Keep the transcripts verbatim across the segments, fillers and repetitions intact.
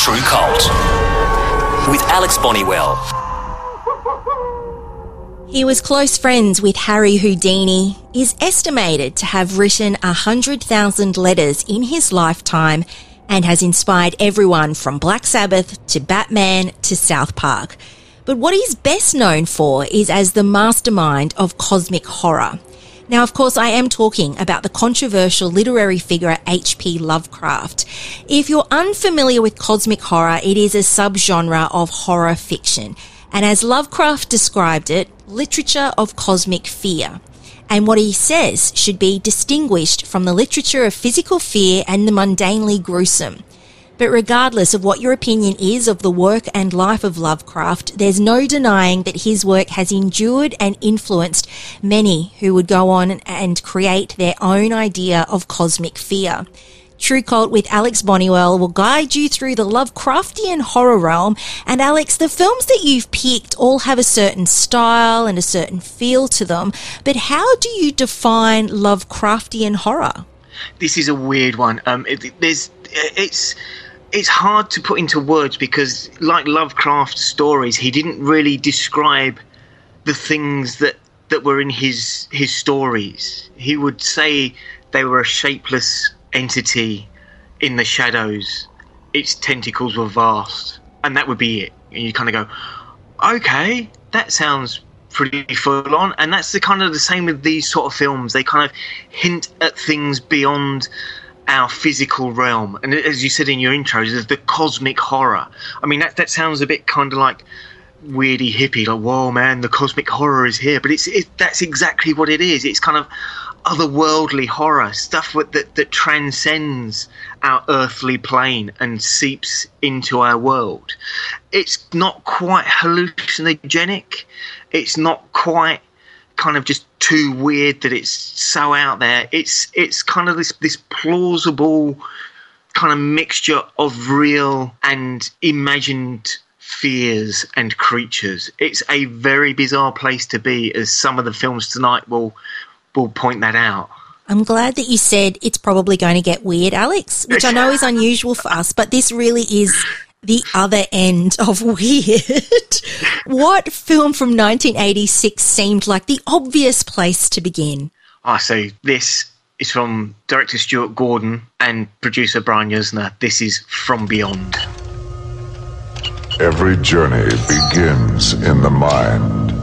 True Cult with Alex Bonnywell. He was close friends with Harry Houdini, is estimated to have written one hundred thousand letters in his lifetime, and has inspired everyone from Black Sabbath to Batman to South Park. But what he's best known for is as the mastermind of cosmic horror. Now, of course, I am talking about the controversial literary figure H P Lovecraft. If you're unfamiliar with cosmic horror, it is a subgenre of horror fiction. And as Lovecraft described it, literature of cosmic fear. And what he says should be distinguished from the literature of physical fear and the mundanely gruesome. But regardless of what your opinion is of the work and life of Lovecraft, there's no denying that his work has endured and influenced many who would go on and create their own idea of cosmic fear. True Cult with Alex Bonnywell will guide you through the Lovecraftian horror realm. And Alex, the films that you've picked all have a certain style and a certain feel to them. But how do you define Lovecraftian horror? This is a weird one. Um, it, there's, it's... It's hard to put into words because, like Lovecraft's stories, he didn't really describe the things that, that were in his his stories. He would say they were a shapeless entity in the shadows. Its tentacles were vast, and that would be it. And you kind of go, okay, that sounds pretty full on. And that's the kind of the same with these sort of films. They kind of hint at things beyond our physical realm, and as you said in your intros, there's the cosmic horror. I mean, that that sounds a bit kind of like weirdy hippie, like, whoa man, the cosmic horror is here, but it's it, that's exactly what it is. It's kind of otherworldly horror, stuff with, that that transcends our earthly plane and seeps into our world. It's not quite hallucinogenic, it's not quite kind of just too weird that it's so out there. It's it's kind of this this plausible kind of mixture of real and imagined fears and creatures. It's a very bizarre place to be, as some of the films tonight will will point that out. I'm glad that you said it's probably going to get weird, Alex, which I know is unusual for us, but this really is the other end of weird. What film from nineteen eighty-six seemed like the obvious place to begin? I say this is from director Stuart Gordon and producer Brian Yuzna. This is From Beyond. Every journey begins in the mind.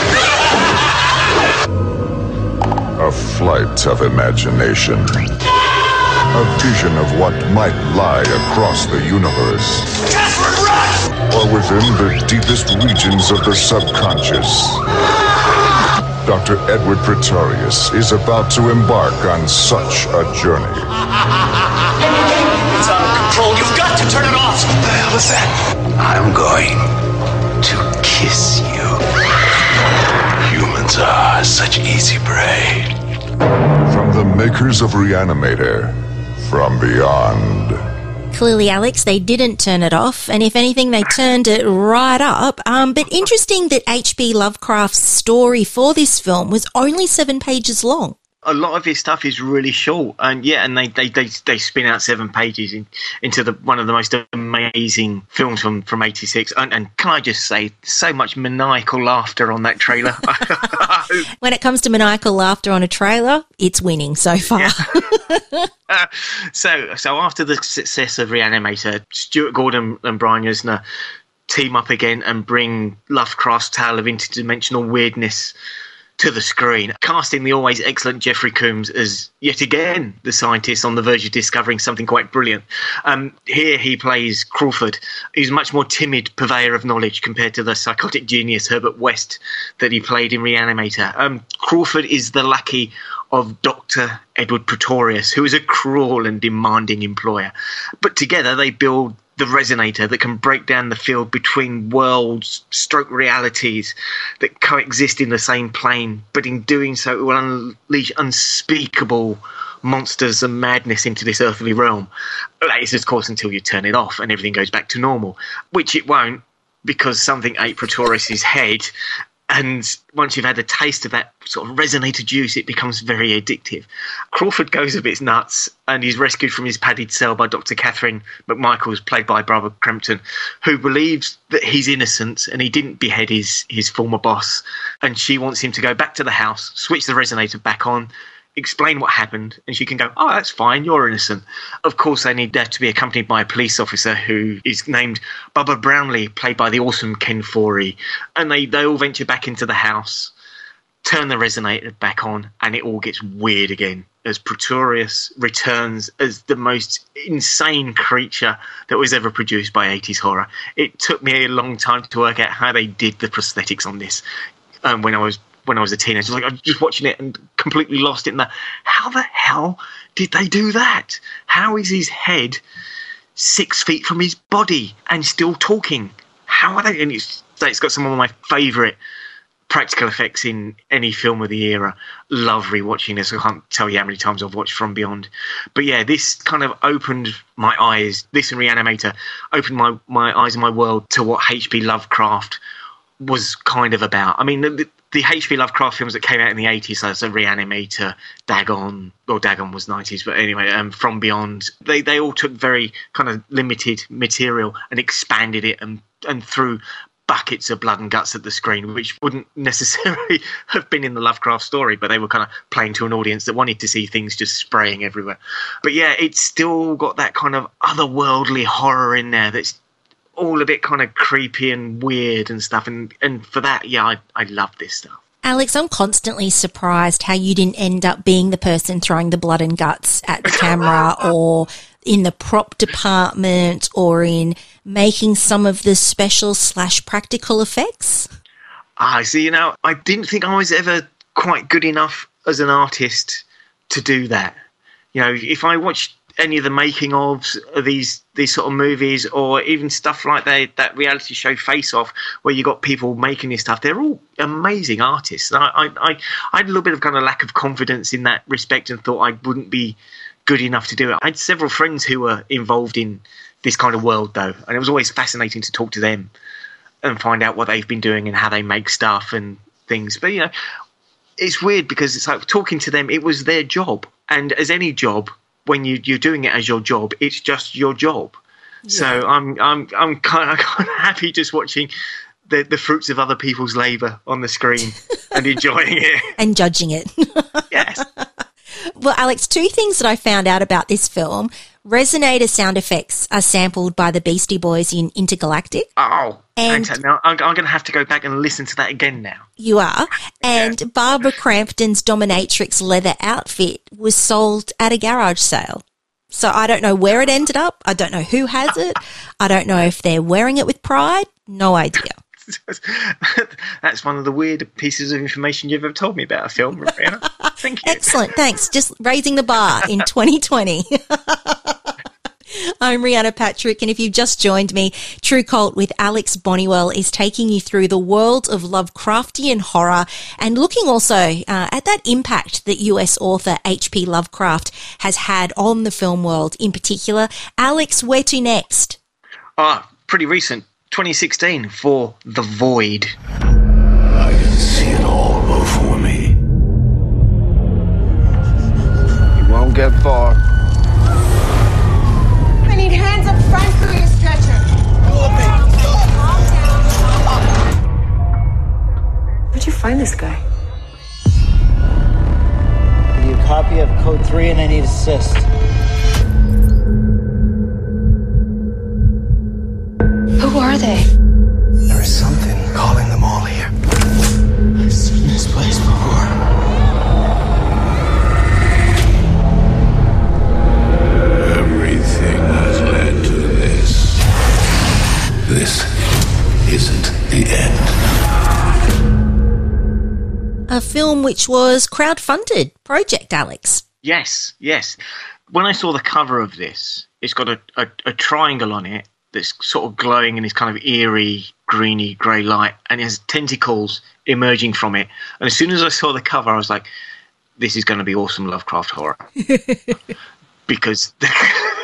A flight of imagination. A vision of what might lie across the universe. Desperate rush! Or within the deepest regions of the subconscious. Doctor Edward Pretorius is about to embark on such a journey. It's out of control. You've got to turn it off. What the hell is that? I'm going to kiss you. Humans are such easy prey. From the makers of Reanimator, From Beyond. Clearly, Alex, they didn't turn it off, and if anything, they turned it right up. Um, but interesting that H P Lovecraft's story for this film was only seven pages long. A lot of his stuff is really short, and yeah, and they they, they, they spin out seven pages in, into the one of the most amazing films from from eighty-six. And, and can I just say, so much maniacal laughter on that trailer. When it comes to maniacal laughter on a trailer, it's winning so far. Yeah. uh, so so after the success of Reanimator, Stuart Gordon and Brian Yuzna team up again and bring Lovecraft's tale of interdimensional weirdness to the screen, casting the always excellent Jeffrey Combs as, yet again, the scientist on the verge of discovering something quite brilliant. Um, here he plays Crawford, who's a much more timid purveyor of knowledge compared to the psychotic genius Herbert West that he played in Reanimator. Um, Crawford is the lackey of Doctor Edward Pretorius, who is a cruel and demanding employer. But together they build the resonator that can break down the field between worlds, stroke realities that coexist in the same plane, but in doing so it will unleash unspeakable monsters and madness into this earthly realm. That is, of course, until you turn it off and everything goes back to normal, which it won't, because something ate Pretorius's head And once you've had a taste of that sort of resonator juice, it becomes very addictive. Crawford goes a bit nuts, and he's rescued from his padded cell by Doctor Catherine McMichaels, played by Barbara Crampton, who believes that he's innocent and he didn't behead his, his former boss. And she wants him to go back to the house, switch the resonator back on, explain what happened, and she can go, oh, that's fine, you're innocent. Of course, they need that to be accompanied by a police officer who is named Bubba Brownlee, played by the awesome Ken Foree. And they, they all venture back into the house, turn the resonator back on, and it all gets weird again as Pretorius returns as the most insane creature that was ever produced by eighties horror. It took me a long time to work out how they did the prosthetics on this um, when I was when I was a teenager. Like, I was just watching it and completely lost it in the, how the hell did they do that? How is his head six feet from his body and still talking? How are they? And it's, it's got some of my favourite practical effects in any film of the era. Love rewatching this. I can't tell you how many times I've watched From Beyond. But yeah, this kind of opened my eyes, this and Reanimator, opened my, my eyes and my world to what H P Lovecraft was kind of about. I mean, the, the H P Lovecraft films that came out in the eighties, so, so Reanimator, Dagon, or Dagon was nineties, but anyway, um, From Beyond, they, they all took very kind of limited material and expanded it and, and threw buckets of blood and guts at the screen, which wouldn't necessarily have been in the Lovecraft story, but they were kind of playing to an audience that wanted to see things just spraying everywhere. But yeah, it's still got that kind of otherworldly horror in there that's all a bit kind of creepy and weird and stuff. And, and for that, yeah, I, I love this stuff. Alex, I'm constantly surprised how you didn't end up being the person throwing the blood and guts at the camera or in the prop department or in making some of the special slash practical effects. I see, you know, I didn't think I was ever quite good enough as an artist to do that. You know, if I watched any of the making ofs of these these sort of movies, or even stuff like that that reality show Face Off, where you got people making this stuff, they're all amazing artists. And I, I, I, I had a little bit of kind of lack of confidence in that respect and thought I wouldn't be good enough to do it. I had several friends who were involved in this kind of world, though, and it was always fascinating to talk to them and find out what they've been doing and how they make stuff and things. But, you know, it's weird because it's like talking to them, it was their job. And as any job, when you, you're doing it as your job, it's just your job. Yeah. So I'm I'm I'm kind of, kind of happy just watching the, the fruits of other people's labour on the screen and enjoying it. And judging it. Yes. Well, Alex, two things that I found out about this film. Resonator sound effects are sampled by the Beastie Boys in Intergalactic. Oh, and fantastic. Now, I'm, I'm going to have to go back and listen to that again now. You are. And Yeah. Barbara Crampton's dominatrix leather outfit was sold at a garage sale. So I don't know where it ended up. I don't know who has it. I don't know if they're wearing it with pride. No idea. That's one of the weird pieces of information you've ever told me about a film, Rihanna. Thank you. Excellent. Thanks. Just raising the bar in twenty twenty. I'm Rihanna Patrick, and if you've just joined me, True Cult with Alex Bonniwell is taking you through the world of Lovecraftian horror and looking also uh, at that impact that U S author H P Lovecraft has had on the film world in particular. Alex, where to next? Ah, pretty recent, twenty sixteen, for The Void. I can see it all before me. You won't get far. I need hands up front for your stretcher. Where'd you find this guy? Give you a copy of Code three and I need assist. Who are they? There is something calling them all here. I've seen this place before. Everything has led to this. This isn't the end. A film which was crowdfunded project, Alex. Yes, yes. When I saw the cover of this, it's got a, a, a triangle on it that's sort of glowing in this kind of eerie, greeny, grey light, and it has tentacles emerging from it. And as soon as I saw the cover, I was like, this is going to be awesome Lovecraft horror. Because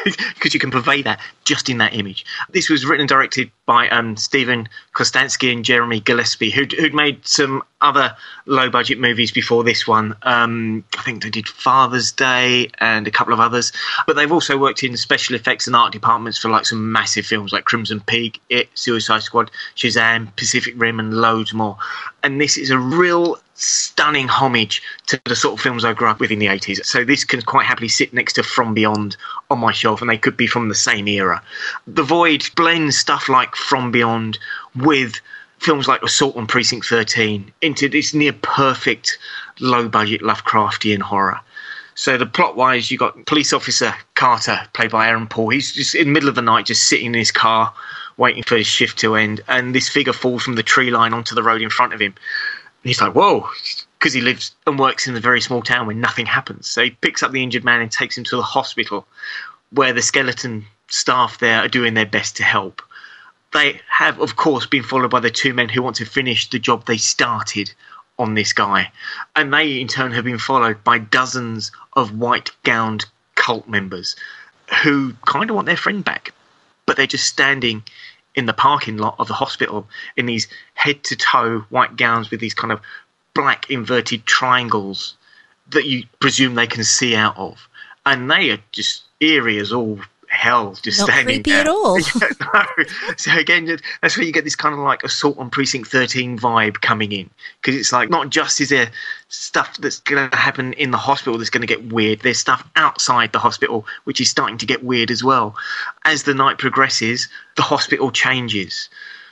because you can purvey that just in that image. This was written and directed by um, Stephen Kostansky and Jeremy Gillespie, who'd, who'd made some other low-budget movies before this one. Um, I think they did Father's Day and a couple of others. But they've also worked in special effects and art departments for like some massive films like Crimson Peak, It, Suicide Squad, Shazam, Pacific Rim, and loads more. And this is a real stunning homage to the sort of films I grew up with in the eighties. So this can quite happily sit next to From Beyond on my shelf, and they could be from the same era. The Void blends stuff like From Beyond with films like Assault on Precinct thirteen into this near perfect low-budget Lovecraftian horror. So the plot-wise, you got police officer Carter, played by Aaron Paul. He's just in the middle of the night, just sitting in his car, waiting for his shift to end, and this figure falls from the tree line onto the road in front of him. And he's like, whoa, because he lives and works in a very small town where nothing happens. So he picks up the injured man and takes him to the hospital, where the skeleton staff there are doing their best to help. They have, of course, been followed by the two men who want to finish the job they started on this guy. And they, in turn, have been followed by dozens of white-gowned cult members who kind of want their friend back. But they're just standing in the parking lot of the hospital in these head-to-toe white gowns with these kind of black inverted triangles that you presume they can see out of. And they are just eerie as all hell, just Not standing creepy there. at all. No. So again, that's where you get this kind of like Assault on Precinct thirteen vibe coming in, because it's like not just is there stuff that's going to happen in the hospital that's going to get weird, there's stuff outside the hospital which is starting to get weird as well. As the night progresses, the hospital changes.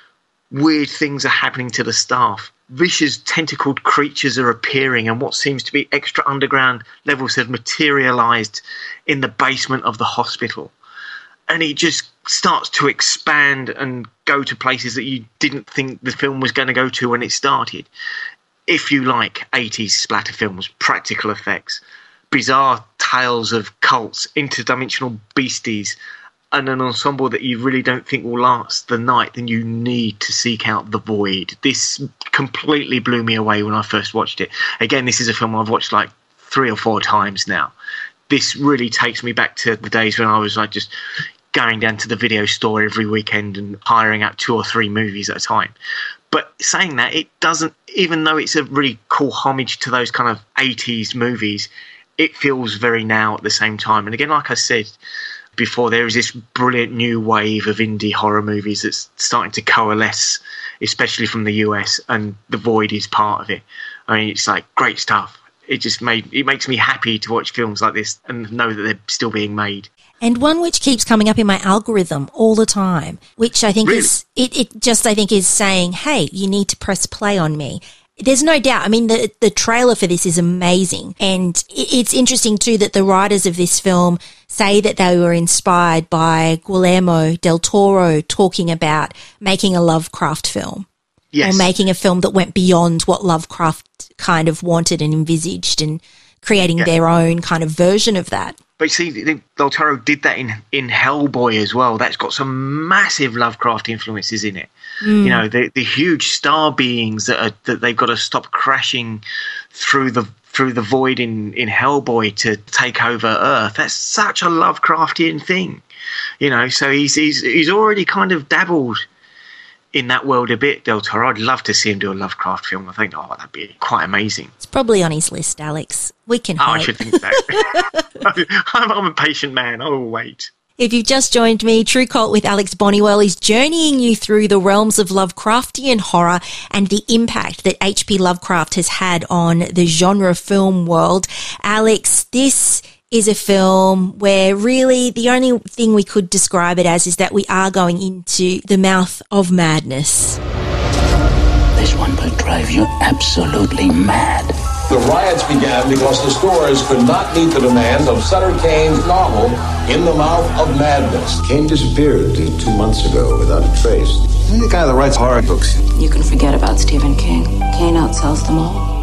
Weird things are happening to the staff. Vicious tentacled creatures are appearing, and what seems to be extra underground levels have materialized in the basement of the hospital. And it just starts to expand and go to places that you didn't think the film was going to go to when it started. If you like eighties splatter films, practical effects, bizarre tales of cults, interdimensional beasties, and an ensemble that you really don't think will last the night, then you need to seek out The Void. This completely blew me away when I first watched it. Again, this is a film I've watched like three or four times now. This really takes me back to the days when I was like just going down to the video store every weekend and hiring out two or three movies at a time. But saying that, it doesn't, even though it's a really cool homage to those kind of eighties movies, it feels very now at the same time. And again, like I said before, there is this brilliant new wave of indie horror movies that's starting to coalesce, especially from the U S, and The Void is part of it. I mean, it's like great stuff. It just made it makes me happy to watch films like this and know that they're still being made. And one which keeps coming up in my algorithm all the time, which I think Really? is, it, it just, I think is saying, hey, you need to press play on me. There's no doubt. I mean, the the trailer for this is amazing. And it's interesting, too, that the writers of this film say that they were inspired by Guillermo del Toro talking about making a Lovecraft film. Yes. Or making a film that went beyond what Lovecraft kind of wanted and envisaged, and creating Yeah. their own kind of version of that. But you see, Del Toro did that in, in Hellboy as well. That's got some massive Lovecraft influences in it. Mm. You know, the the huge star beings that are, that they've got to stop crashing through the through the void in, in Hellboy to take over Earth. That's such a Lovecraftian thing. You know, so he's he's he's already kind of dabbled in that world a bit, Del Toro. I'd love to see him do a Lovecraft film. I think, oh, that'd be quite amazing. It's probably on his list, Alex. We can Oh, hope. I should think so. I'm, I'm a patient man. I will wait. If you've just joined me, True Cult with Alex Bonnywell is journeying you through the realms of Lovecraftian horror and the impact that H P Lovecraft has had on the genre film world. Alex, this is a film where really the only thing we could describe it as is that we are going into the mouth of madness. This one will drive you absolutely mad. The riots began because the stores could not meet the demands of Sutter Kane's novel, In the Mouth of Madness. Kane disappeared two months ago without a trace. He's the guy that writes horror books. You can forget about Stephen King. Kane outsells them all.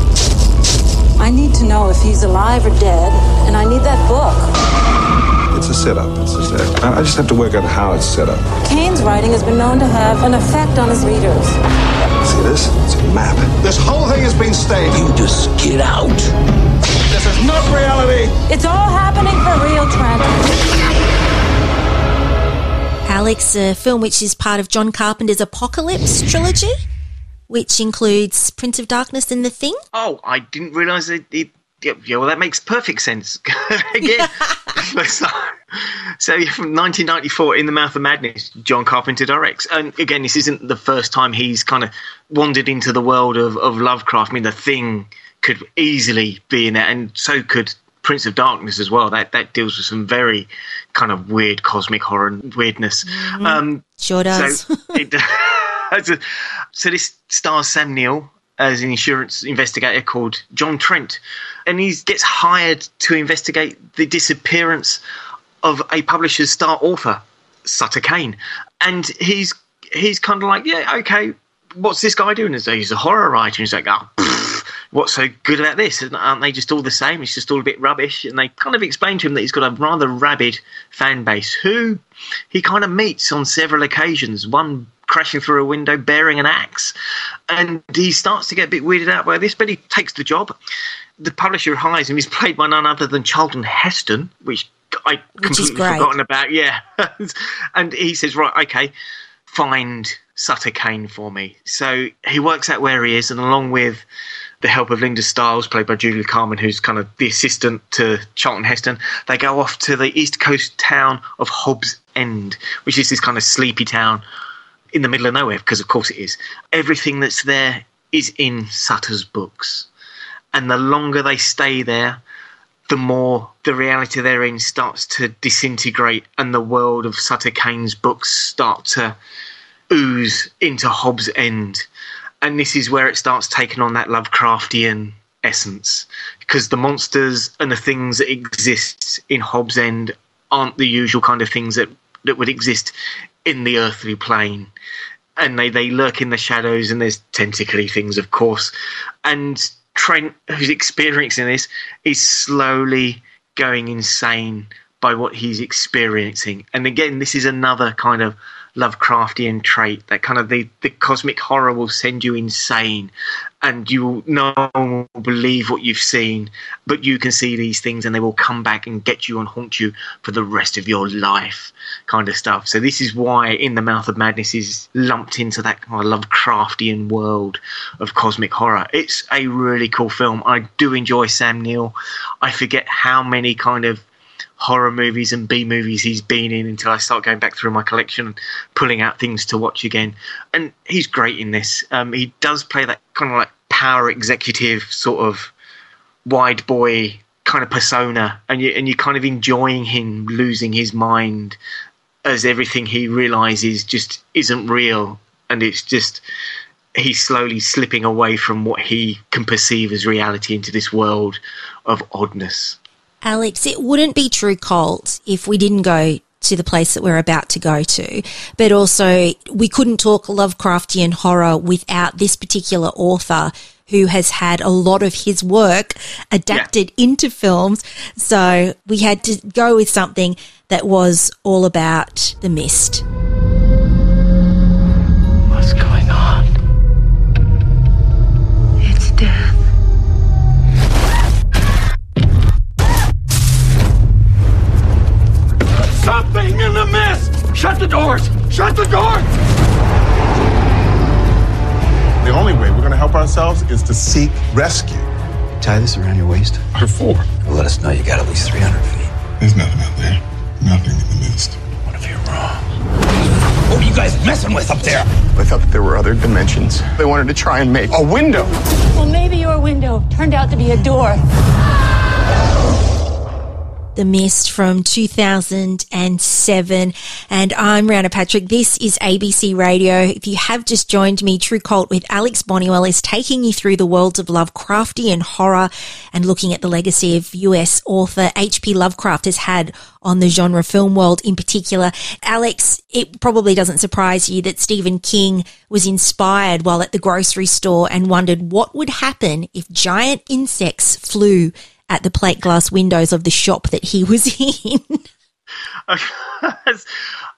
I need to know if he's alive or dead, and I need that book. It's a setup. It's a setup. I just have to work out how it's set up. Kane's writing has been known to have an effect on his readers. See this? It's a map. This whole thing has been staged. You just get out. This This is not reality. It's all happening for real, Trent. Alex, a film which is part of John Carpenter's Apocalypse trilogy, which includes Prince of Darkness and The Thing. Oh, I didn't realise it, it yeah, yeah, well, that makes perfect sense. Again, so, so from nineteen ninety-four, In the Mouth of Madness, John Carpenter directs. And again, this isn't the first time he's kind of wandered into the world of, of Lovecraft. I mean, The Thing could easily be in there, and so could Prince of Darkness as well. That that deals with some very kind of weird cosmic horror and weirdness. Mm-hmm. Um, sure does. So, it, so this stars Sam Neill as an insurance investigator called John Trent, and he gets hired to investigate the disappearance of a publisher's star author, Sutter Kane. And he's he's kind of like, yeah, okay, what's this guy doing? He's a horror writer. And he's like, oh, pfft, what's so good about this? Aren't they just all the same? It's just all a bit rubbish. And they kind of explain to him that he's got a rather rabid fan base who he kind of meets on several occasions, one crashing through a window bearing an axe. And he starts to get a bit weirded out by this, but he takes the job. The publisher hires him. He's played by none other than Charlton Heston, which I which completely forgotten about. Yeah. And he says, right, okay, find Sutter Kane for me. So he works out where he is, and along with the help of Linda Stiles, played by Julia Carmen, who's kind of the assistant to Charlton Heston, they go off to the east coast town of Hobbs End, which is this kind of sleepy town in the middle of nowhere, because of course it is. Everything that's there is in Sutter's books. And the longer they stay there, the more the reality they're in starts to disintegrate, and the world of Sutter Kane's books start to ooze into Hobbs End. And this is where it starts taking on that Lovecraftian essence, because the monsters and the things that exist in Hobbs End aren't the usual kind of things that, that would exist in the earthly plane. And they, they lurk in the shadows, and there's tentacly things, of course. And Trent, who's experiencing this, is slowly going insane by what he's experiencing. And again, this is another kind of Lovecraftian trait, that kind of the, the cosmic horror will send you insane, and you will, no one will believe what you've seen, but you can see these things and they will come back and get you and haunt you for the rest of your life, kind of stuff. So this is why In the Mouth of Madness is lumped into that kind of Lovecraftian world of cosmic horror. It's a really cool film. I do enjoy Sam Neill. I forget how many kind of horror movies and B movies he's been in until I start going back through my collection and pulling out things to watch again. And he's great in this. Um, he does play that kind of like power executive sort of wide boy kind of persona, and you and you're kind of enjoying him losing his mind as everything he realizes just isn't real, and it's just he's slowly slipping away from what he can perceive as reality into this world of oddness. Alex, it wouldn't be true cult if we didn't go to the place that we're about to go to, but also we couldn't talk Lovecraftian horror without this particular author who has had a lot of his work adapted yeah. into films. So we had to go with something that was all about The Mist. What's going on? It's death. Something in the mist! Shut the doors! Shut the doors! The only way we're going to help ourselves is to seek rescue. Tie this around your waist. Or four. Well, let us know you got at least three hundred feet. There's nothing out there. Nothing in the mist. What if you're wrong? What are you guys messing with up there? I thought that there were other dimensions. They wanted to try and make a window. Well, maybe your window turned out to be a door. The Mist from two thousand seven. And I'm Rihanna Patrick. This is A B C Radio. If you have just joined me, True Cult with Alex Bonniwell is taking you through the worlds of Lovecraftian horror and looking at the legacy of U S author H P Lovecraft has had on the genre film world in particular. Alex, it probably doesn't surprise you that Stephen King was inspired while at the grocery store and wondered what would happen if giant insects flew at the plate glass windows of the shop that he was in.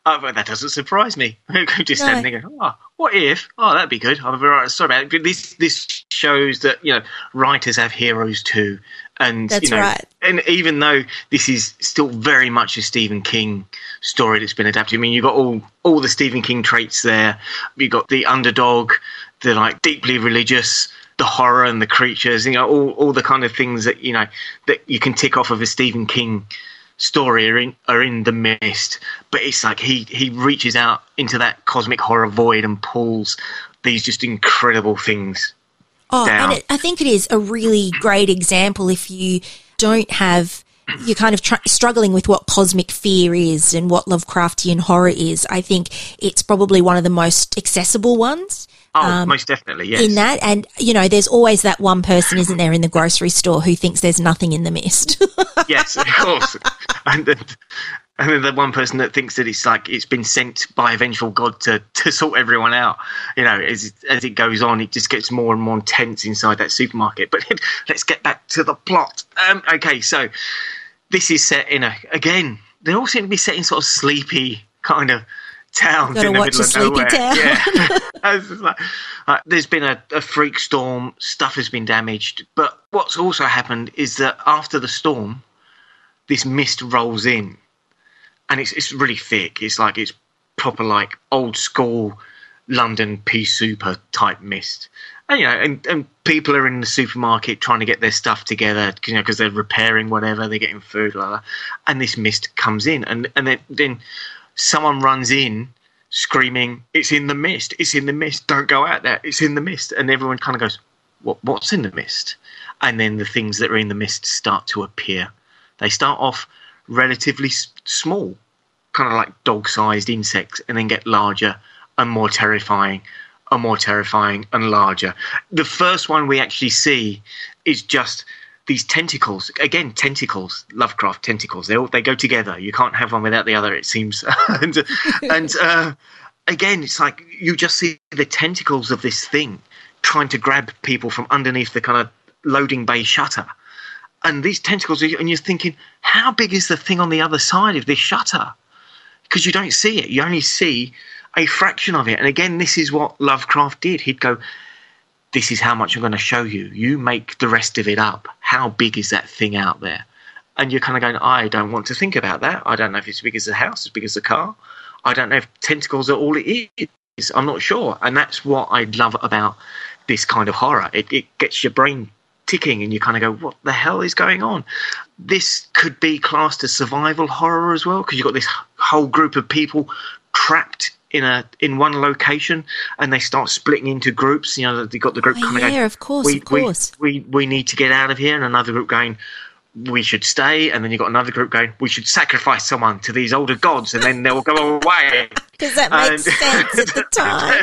Oh, but that doesn't surprise me. Just No. standing there going, oh, what if? Oh, that'd be good. I'm very sorry about it. But this this shows that, you know, writers have heroes too. And, That's you know, right. And even though this is still very much a Stephen King story that's been adapted, I mean, you've got all, all the Stephen King traits there. You've got the underdog, the, like, deeply religious, the horror and the creatures, you know, all, all the kind of things that, you know, that you can tick off of a Stephen King story are in, are in The Mist. But it's like he, he reaches out into that cosmic horror void and pulls these just incredible things Oh, down. and it, I think it is a really great example if you don't have, you're kind of tr- struggling with what cosmic fear is and what Lovecraftian horror is. I think it's probably one of the most accessible ones. Oh, um, most definitely, yes. In that, and, you know, there's always that one person, isn't there, in the grocery store who thinks there's nothing in The Mist. Yes, of course. And then, and then the one person that thinks that it's like it's been sent by a vengeful god to, to sort everyone out. You know, as as it goes on, it just gets more and more intense inside that supermarket. But let's get back to the plot. Um, okay, so this is set in a, again, they all seem to be set in sort of sleepy kind of towns Gotta in the watch middle a of sleepy nowhere. town. Yeah. It's just like, like, there's been a, a freak storm, stuff has been damaged. But what's also happened is that after the storm, this mist rolls in, and it's it's really thick. It's like it's proper like old school London pea super type mist. And you know, and, and people are in the supermarket trying to get their stuff together, you know, because they're repairing whatever, they're getting food, like that. And this mist comes in, and and then, then someone runs in screaming, "It's in the mist! It's in the mist! Don't go out there! It's in the mist!" And everyone kind of goes, "What? What's in the mist?" And then the things that are in the mist start to appear. They start off relatively s- small, kind of like dog-sized insects, and then get larger and more terrifying and more terrifying and larger. The first one we actually see is just these tentacles. Again, tentacles. Lovecraft tentacles. They all, they go together. You can't have one without the other, it seems. and and uh, again, it's like you just see the tentacles of this thing trying to grab people from underneath the kind of loading bay shutter. And these tentacles, and you're thinking, how big is the thing on the other side of this shutter? Because you don't see it. You only see a fraction of it. And again, this is what Lovecraft did. He'd go, this is how much I'm going to show you. You make the rest of it up. How big is that thing out there? And you're kind of going, I don't want to think about that. I don't know if it's as big as a house, as big as a car. I don't know if tentacles are all it is. I'm not sure. And that's what I love about this kind of horror. It, it gets your brain ticking, and you kind of go, what the hell is going on? This could be classed as survival horror as well, because you've got this whole group of people trapped in a in one location, and they start splitting into groups. You know, they've got the group Oh, kind of yeah, going, of course, we, of course. We, we, we need to get out of here, and another group going, we should stay, and then you've got another group going, we should sacrifice someone to these older gods, and then they'll go away. Because that makes And- sense at the time.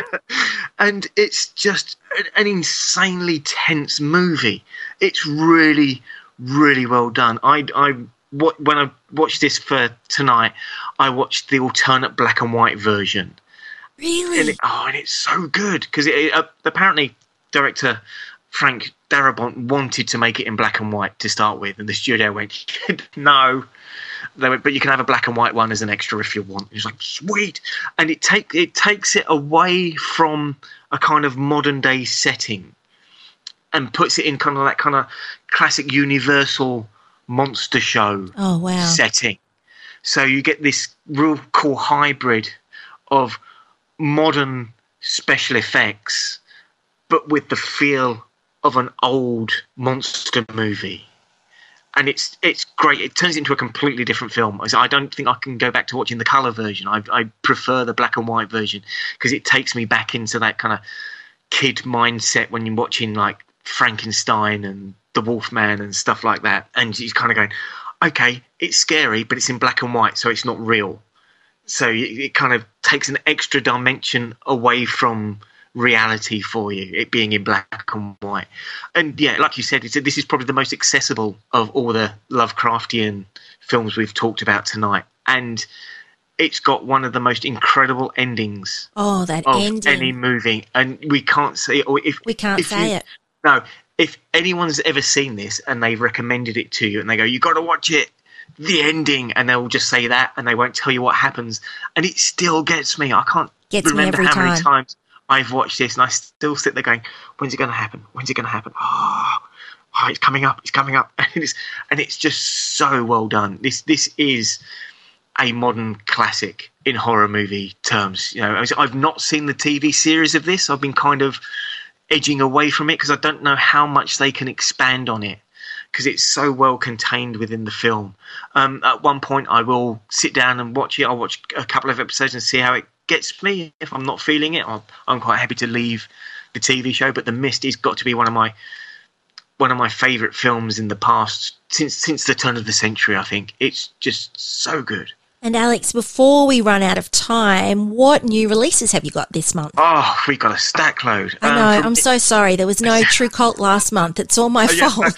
And it's just an insanely tense movie. It's really, really well done. I, I, what, when I watched this for tonight, I watched the alternate black and white version. Really? And it, oh, and it's so good because it, uh, apparently director Frank Darabont wanted to make it in black and white to start with, and the studio went, no. They went, but you can have a black and white one as an extra if you want. He's like, sweet. And it take it takes it away from a kind of modern day setting and puts it in kind of that kind of classic Universal monster show Oh, wow. setting. So you get this real cool hybrid of modern special effects, but with the feel of an old monster movie. And it's it's great. It turns into a completely different film. I don't think I can go back to watching the colour version. I, I prefer the black and white version because it takes me back into that kind of kid mindset when you're watching like Frankenstein and the Wolfman and stuff like that. And you're kind of going, okay, it's scary, but it's in black and white, so it's not real. So it, it kind of takes an extra dimension away from reality for you, it being in black and white. And yeah, like you said, it's, this is probably the most accessible of all the Lovecraftian films we've talked about tonight. And it's got one of the most incredible endings Oh, that of ending. any movie. And we can't say it. Or if, We can't if say you, it. No, if anyone's ever seen this and they've recommended it to you and they go, you've got to watch it, the ending, and they'll just say that, and they won't tell you what happens, and it still gets me. I can't gets remember me every how many time. times I've watched this, and I still sit there going, "When's it going to happen? When's it going to happen? Oh, oh, it's coming up! It's coming up!" And it's and it's just so well done. This this is a modern classic in horror movie terms. You know, I've not seen the T V series of this. I've been kind of edging away from it because I don't know how much they can expand on it, because it's so well contained within the film. Um, at one point, I will sit down and watch it. I'll watch a couple of episodes and see how it gets me. If I'm not feeling it, I'm, I'm quite happy to leave the T V show. But The Mist has got to be one of my one of my favourite films in the past since since the turn of the century. I think it's just so good. And Alex, before we run out of time, what new releases have you got this month? Oh, we got a stack load. I know, Um, from- I'm so sorry. There was no True Cult last month. It's all my Oh, yeah. fault.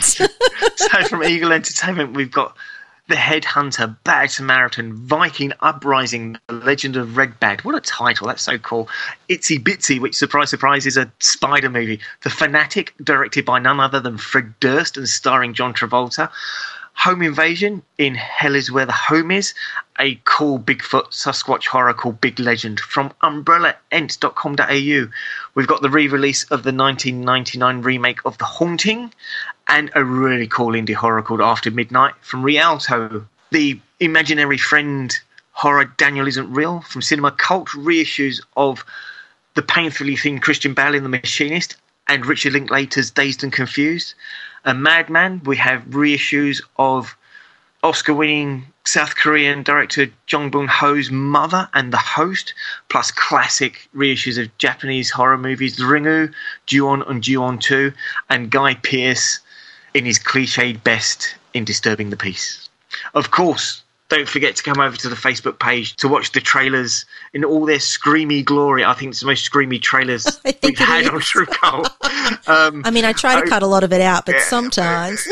So from Eagle Entertainment, we've got The Headhunter, Bad Samaritan, Viking Uprising, The Legend of Redbad. What a title. That's so cool. Itsy Bitsy, which, surprise, surprise, is a spider movie. The Fanatic, directed by none other than Fred Durst and starring John Travolta. Home Invasion, In Hell Is Where the Home Is, a cool Bigfoot Sasquatch horror called Big Legend from umbrella ent dot com dot a u. We've got the re-release of the nineteen ninety-nine remake of The Haunting, and a really cool indie horror called After Midnight from Rialto. The Imaginary Friend horror Daniel Isn't Real from Cinema Cult, reissues of the painfully thin Christian Bale in The Machinist and Richard Linklater's Dazed and Confused. A Madman, we have reissues of Oscar-winning South Korean director Jong Bong-ho's Mother and The Host, plus classic reissues of Japanese horror movies Ringu, Ju-on and Ju-on two, and Guy Pearce in his cliched best in Disturbing the Peace. Of course, don't forget to come over to the Facebook page to watch the trailers in all their screamy glory. I think it's the most screamy trailers we've had is. on True Cult. Um, I mean, I try to oh, cut a lot of it out, but yeah. sometimes.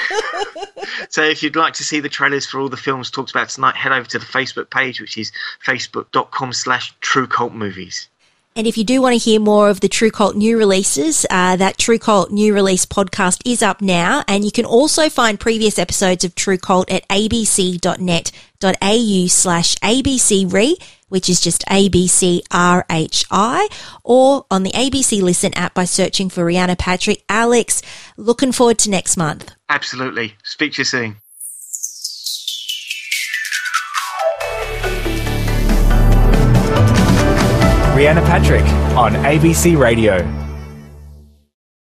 So if you'd like to see the trailers for all the films talked about tonight, head over to the Facebook page, which is facebook.com slash True Cult Movies. And if you do want to hear more of the True Cult new releases, uh, that True Cult new release podcast is up now. And you can also find previous episodes of True Cult at abc.net.au slash abcre, which is just A B C R H I, or on the A B C Listen app by searching for Rihanna Patrick. Alex, looking forward to next month. Absolutely. Speak to you soon. Rihanna Patrick on A B C Radio.